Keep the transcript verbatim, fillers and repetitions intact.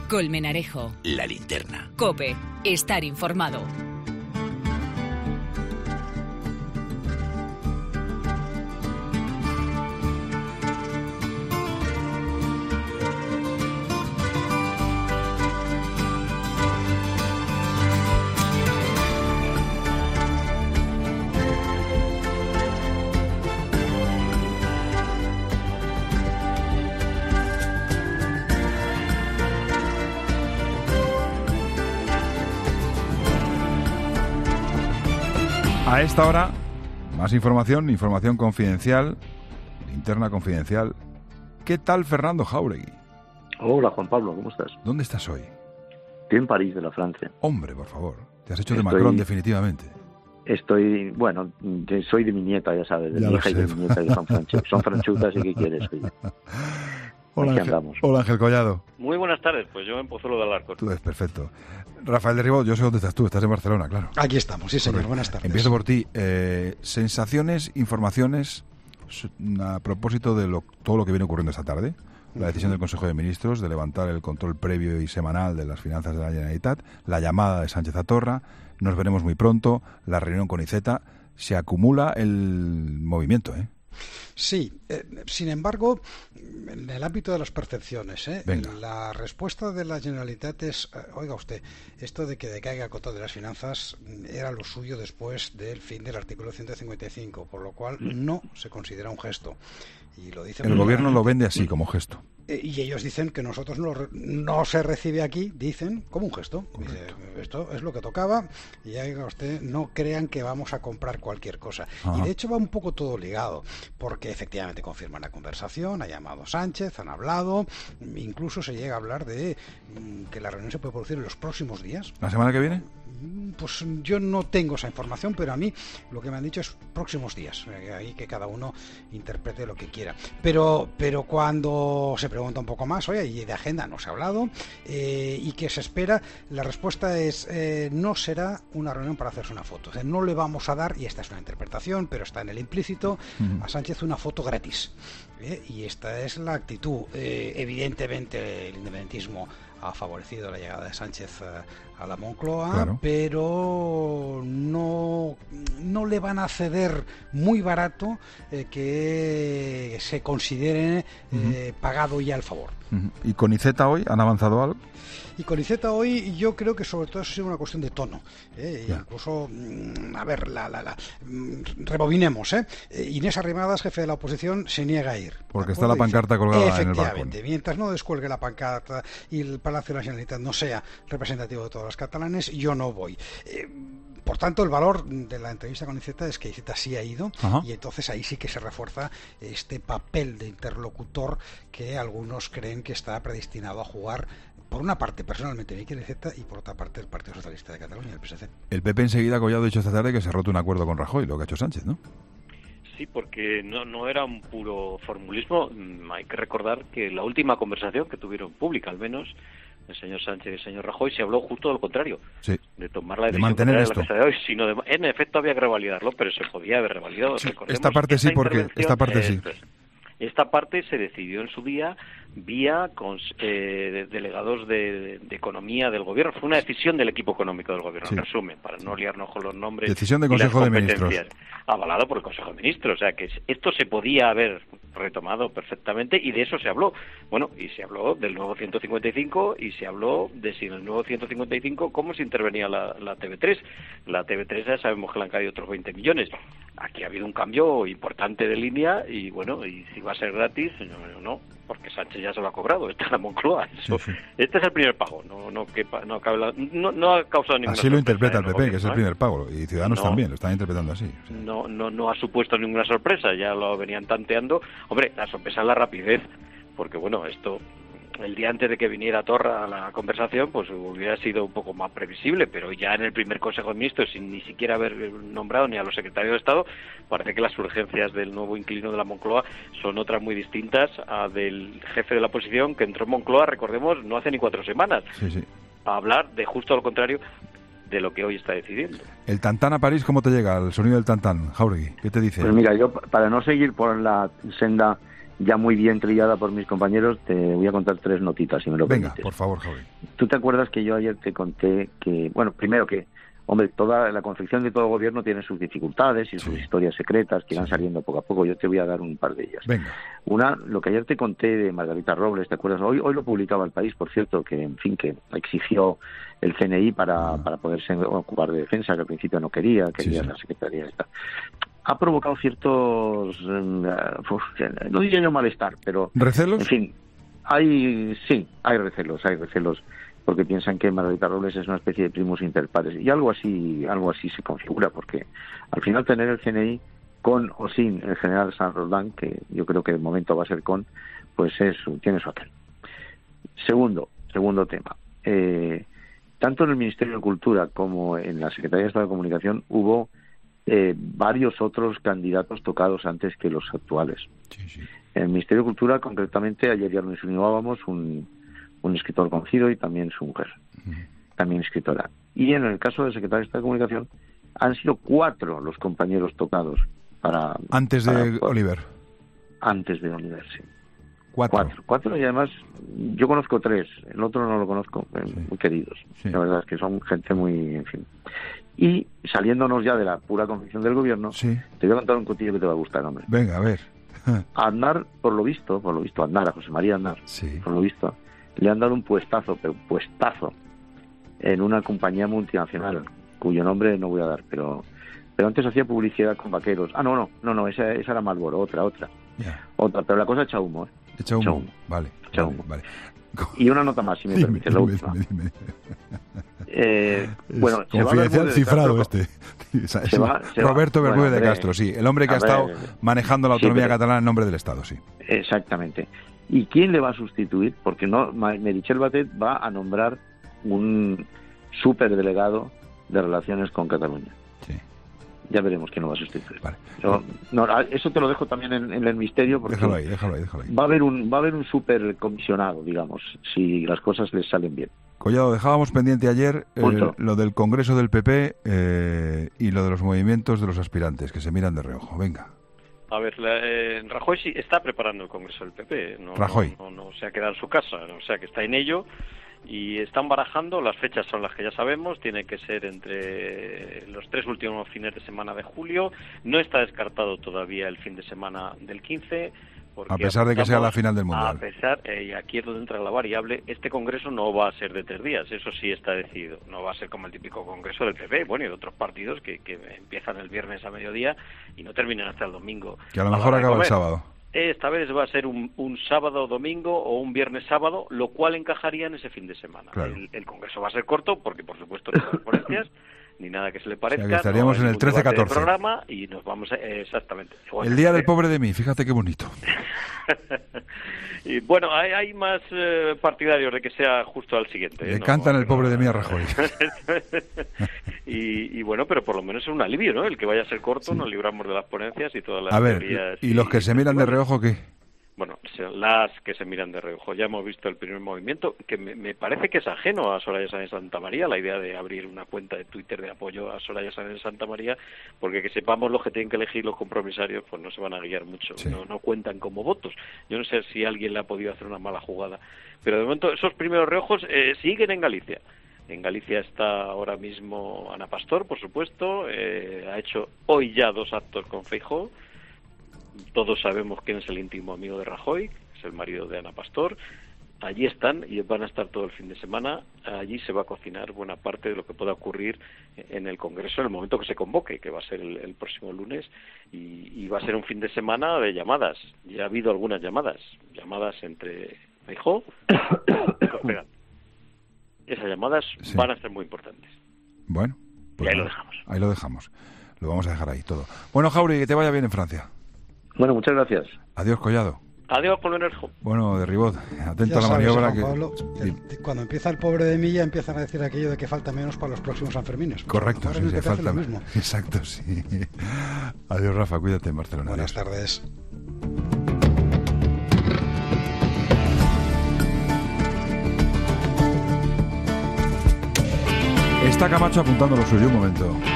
Colmenarejo. La Linterna. COPE. Estar informado. A esta hora, más información, información confidencial, linterna confidencial. ¿Qué tal Fernando Jáuregui? Hola Juan Pablo, ¿cómo estás? ¿Dónde estás hoy? Estoy en París, de la Francia. Hombre, por favor, te has hecho Estoy... de Macron definitivamente. Estoy, bueno, soy de mi nieta, ya sabes, de ya mi hija sé. y de mi nieta, que son, franch- son franchutas y ¿qué quieres? Oye. Hola Ángel, hola Ángel Collado. Muy buenas tardes, pues yo en Pozuelo de Alarcón. Tú eres perfecto. Rafael de Ribot, yo sé dónde estás tú, estás en Barcelona, claro. Aquí estamos, sí señor, Correcto. buenas tardes. Empiezo por ti. Eh, sensaciones, informaciones a propósito de lo, todo lo que viene ocurriendo esta tarde. La decisión del Consejo de Ministros de levantar el control previo y semanal de las finanzas de la Generalitat, la llamada de Sánchez a Torra, nos veremos muy pronto, la reunión con Iceta, se acumula el movimiento, ¿eh? Sí, eh, sin embargo, en el ámbito de las percepciones, ¿eh? La respuesta de la Generalitat es, eh, oiga usted, esto de que decaiga el control de las finanzas era lo suyo después del fin del artículo ciento cincuenta y cinco, por lo cual no se considera un gesto. Y lo dice el gobierno lo vende así, como gesto. Eh, y ellos dicen que nosotros no, no se recibe aquí, dicen, como un gesto. Dice, esto es lo que tocaba y oiga usted, no crean que vamos a comprar cualquier cosa. Ajá. Y de hecho va un poco todo ligado, porque efectivamente confirman la conversación, ha llamado Sánchez, han hablado, incluso se llega a hablar de mm, que la reunión se puede producir en los próximos días. ¿La semana que viene? Pues yo no tengo esa información, pero a mí lo que me han dicho es próximos días, ahí que cada uno interprete lo que quiera. Pero pero cuando se pregunta un poco más, oye, y de agenda no se ha hablado, eh, y que se espera, la respuesta es, eh, no será una reunión para hacerse una foto. O sea, no le vamos a dar, y esta es una interpretación, pero está en el implícito, uh-huh. a Sánchez una foto gratis. ¿eh? Y esta es la actitud. Eh, evidentemente el independentismo ha favorecido la llegada de Sánchez a, a la Moncloa, claro. pero no, no le van a ceder muy barato eh, que se considere eh, uh-huh. pagado ya el favor. Uh-huh. ¿Y con Iceta hoy han avanzado algo? Y con Iceta hoy yo creo que sobre todo eso ha sido una cuestión de tono. ¿eh? Incluso, a ver, la, la, la, rebobinemos. ¿eh? Inés Arrimadas, jefe de la oposición, se niega a ir. Porque está la pancarta colgada en el balcón. Efectivamente, mientras no descuelgue la pancarta y el Palacio de la Generalitat no sea representativo de todos los catalanes, yo no voy. Eh, Por tanto, el valor de la entrevista con Iceta es que Iceta sí ha ido. Ajá. Y entonces ahí sí que se refuerza este papel de interlocutor que algunos creen que está predestinado a jugar, por una parte personalmente Miquel Iceta y por otra parte el Partido Socialista de Cataluña, el P S C. El P P enseguida, Collado, ha dicho esta tarde que se ha roto un acuerdo con Rajoy, lo que ha hecho Sánchez, ¿no? Sí, porque no, no era un puro formulismo. Hay que recordar que la última conversación que tuvieron pública, al menos, el señor Sánchez y el señor Rajoy, se habló justo de lo contrario, sí. de tomar la decisión de mantener esto. De la mesa de hoy, sino de, en efecto había que revalidarlo, pero se podía haber revalidado. Sí, esta parte sí, porque esta parte sí. Es, esta parte se decidió en su día vía con, eh, delegados de, de economía del gobierno. Fue una decisión del equipo económico del gobierno, sí. en resumen, para no liarnos con los nombres. Decisión del Consejo de Ministros. Avalado por el Consejo de Ministros. O sea, que esto se podía haber retomado perfectamente y de eso se habló. Bueno, y se habló del nuevo ciento cincuenta y cinco y se habló de si en el nuevo ciento cincuenta y cinco cómo se intervenía la, la T V tres. La T V tres ya sabemos que le han caído otros veinte millones. Aquí ha habido un cambio importante de línea y bueno, y si va a ser gratis, no, no porque Sánchez ya se lo ha cobrado, está en la Moncloa. Eso, sí, sí. Este es el primer pago, no no que no, no, no ha causado ninguna. Así lo interpreta el P P, gobierno, que es el primer pago, y Ciudadanos no, también lo están interpretando así. O sea. No, no, no ha supuesto ninguna sorpresa, ya lo venían tanteando. Hombre, la sorpresa es la rapidez, porque bueno, esto el día antes de que viniera Torra a la conversación, pues hubiera sido un poco más previsible, pero ya en el primer Consejo de Ministros, sin ni siquiera haber nombrado ni a los secretarios de Estado, parece que las urgencias del nuevo inquilino de la Moncloa son otras muy distintas a del jefe de la oposición que entró en Moncloa, recordemos, no hace ni cuatro semanas, sí, sí. a hablar de justo lo contrario de lo que hoy está decidiendo. ¿El tantán a París cómo te llega? El sonido del tantán, Jáuregui, ¿qué te dice? Pues mira, yo para no seguir por la senda ya muy bien trillada por mis compañeros, te voy a contar tres notitas, si me lo Venga, permites. por favor, Javi. ¿Tú te acuerdas que yo ayer te conté que, bueno, primero que, hombre, toda la confección de todo gobierno tiene sus dificultades y sus Sí. historias secretas que irán Sí. saliendo poco a poco? Yo te voy a dar un par de ellas. Venga. Una, lo que ayer te conté de Margarita Robles, ¿te acuerdas? Hoy hoy lo publicaba El País, por cierto, que, en fin, que exigió el C N I para, Ah. para poderse ocupar de defensa, que al principio no quería, quería Sí, sí. la Secretaría esta. Ha provocado ciertos, eh, uf, no diría yo malestar, pero, ¿Recelos? en fin, hay, sí, hay recelos, hay recelos, porque piensan que Margarita Robles es una especie de primus inter pares, y algo así, algo así se configura, porque al final tener el C N I con o sin el general San Roldán, que yo creo que de momento va a ser con, pues es, tiene su aquel. Segundo, segundo tema, eh, tanto en el Ministerio de Cultura como en la Secretaría de Estado de Comunicación hubo eh, varios otros candidatos tocados antes que los actuales. Sí, sí. En el Ministerio de Cultura, concretamente, ayer ya nos uníamos un, un escritor conocido y también su mujer, Ujú. también escritora. Y en el caso del Secretario de Estado de Comunicación, han sido cuatro los compañeros tocados para... Antes de para- Oliver. Antes de Oliver, sí. Cuatro. Cuatro. Cuatro y además yo conozco tres, el otro no lo conozco, eh, Sí. muy queridos. Sí. La verdad es que son gente muy, en fin. Y saliéndonos ya de la pura confección del gobierno, Sí. te voy a contar un cotillo que te va a gustar, hombre. Venga, a ver. A Aznar, por lo visto, por lo visto, a Aznar, a José María Aznar, Sí. por lo visto, le han dado un puestazo, pero puestazo, en una compañía multinacional, cuyo nombre no voy a dar, pero pero antes hacía publicidad con vaqueros. Ah, no, no, no, no, esa, esa era Marlboro, otra, otra, Ya. otra, pero la cosa echa humo, ¿eh? Echa humo. Echa humo. Vale. Echa vale, humo. vale. Y una nota más, si me Dime, permites, la dime, última. dime, dime. Eh, Es bueno, se va confidencial Bermúdez de cifrado Castro- este. Se Sí. va- se va- Roberto bueno, Bermúdez de hombre, Castro, sí. El hombre que a ha estado ver, manejando la sí, autonomía pero- catalana en nombre del Estado, sí. Exactamente. ¿Y quién le va a sustituir? Porque no, Ma- Meritxell Batet va a nombrar un superdelegado de relaciones con Cataluña. Sí. Ya veremos quién lo va a sustituir. Vale. Yo- no, eso te lo dejo también en, en el misterio, porque Déjalo ahí, déjalo ahí, déjalo ahí. va a haber un va a haber un supercomisionado, digamos, si las cosas les salen bien. Collado, dejábamos pendiente ayer eh, Punto. lo del Congreso del P P eh, y lo de los movimientos de los aspirantes, que se miran de reojo. Venga. A ver, la, eh, Rajoy sí está preparando el Congreso del P P. No, Rajoy. No, no, no se ha quedado en su casa, o sea que está en ello y están barajando. Las fechas son las que ya sabemos, tiene que ser entre los tres últimos fines de semana de julio. No está descartado todavía el fin de semana del quince. Porque A pesar de que sea la final del Mundial. A pesar, eh, y aquí es donde entra la variable, este Congreso no va a ser de tres días, eso sí está decidido. No va a ser como el típico Congreso del P P, bueno, y de otros partidos que, que empiezan el viernes a mediodía y no terminan hasta el domingo. Que a lo la mejor hora de acaba el comer. sábado. Esta vez va a ser un, un sábado domingo o un viernes sábado, lo cual encajaría en ese fin de semana. Claro. El, el Congreso va a ser corto porque, por supuesto, no hay ponencias ni nada que se le parezca. O sea, que estaríamos no hay en el ningún trece debate de catorce. programa y nos vamos a, eh, exactamente. Bueno, El día del eh, pobre de mí, fíjate qué bonito. y bueno, hay, hay más eh, partidarios de que sea justo al siguiente. Le ¿eh? No, cantan el no- pobre de mí a Rajoy. y, y bueno, pero por lo menos es un alivio, ¿no? El que vaya a ser corto, Sí. nos libramos de las ponencias y todas las A ver, teorías ¿y los que se miran de reojo qué? Bueno, son las que se miran de reojo. Ya hemos visto el primer movimiento, que me, me parece que es ajeno a Soraya Sáenz de Santa María, la idea de abrir una cuenta de Twitter de apoyo a Soraya Sáenz de Santa María, porque que sepamos los que tienen que elegir los compromisarios, pues no se van a guiar mucho, Sí. no, no cuentan como votos. Yo no sé si alguien le ha podido hacer una mala jugada, pero de momento esos primeros reojos eh, siguen en Galicia. En Galicia está ahora mismo Ana Pastor, por supuesto, eh, ha hecho hoy ya dos actos con Feijóo. Todos sabemos quién es el íntimo amigo de Rajoy, es el marido de Ana Pastor. Allí están y van a estar todo el fin de semana. Allí se va a cocinar buena parte de lo que pueda ocurrir en el Congreso en el momento que se convoque, que va a ser el, el próximo lunes, y, y va a ser un fin de semana de llamadas. Ya ha habido algunas llamadas, llamadas entre Feijóo. Espera. Esas llamadas Sí. van a ser muy importantes. Bueno, pues Y ahí lo nada, dejamos. Ahí lo dejamos. Lo vamos a dejar ahí todo. Bueno, Jauri, que te vaya bien en Francia. Bueno, muchas gracias. Adiós, Collado. Adiós, Colmenerjo. Bueno, de Ribot, atento Ya a la sabes, maniobra Juan que... Pablo, el- cuando empieza el pobre de mí ya empiezan a decir aquello de que falta menos para los próximos Sanfermines. Correcto, Ahora sí, es el sí, que te hace falta... lo mismo. Exacto, sí. Adiós, Rafa, cuídate en Barcelona. Buenas Adiós. tardes. Está Camacho apuntando lo suyo, un momento.